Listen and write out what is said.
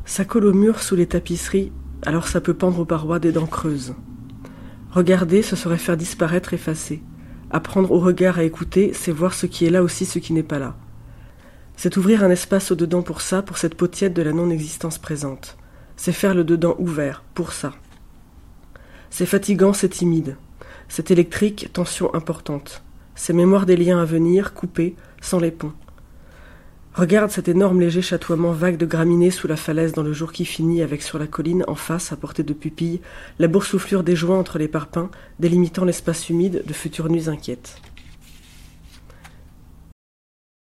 Ça colle au mur sous les tapisseries, alors ça peut pendre aux parois des dents creuses. Regarder, ce serait faire disparaître, effacer. Apprendre au regard à écouter, c'est voir ce qui est là aussi, ce qui n'est pas là. C'est ouvrir un espace au-dedans pour ça, pour cette peau tiède de la non-existence présente. C'est faire le dedans ouvert, pour ça. C'est fatigant, c'est timide. C'est électrique, tension importante. C'est mémoire des liens à venir, coupés, sans les ponts. Regarde cet énorme léger chatoiement vague de graminées sous la falaise dans le jour qui finit, avec sur la colline, en face, à portée de pupille, la boursouflure des joints entre les parpaings, délimitant l'espace humide de futures nuits inquiètes.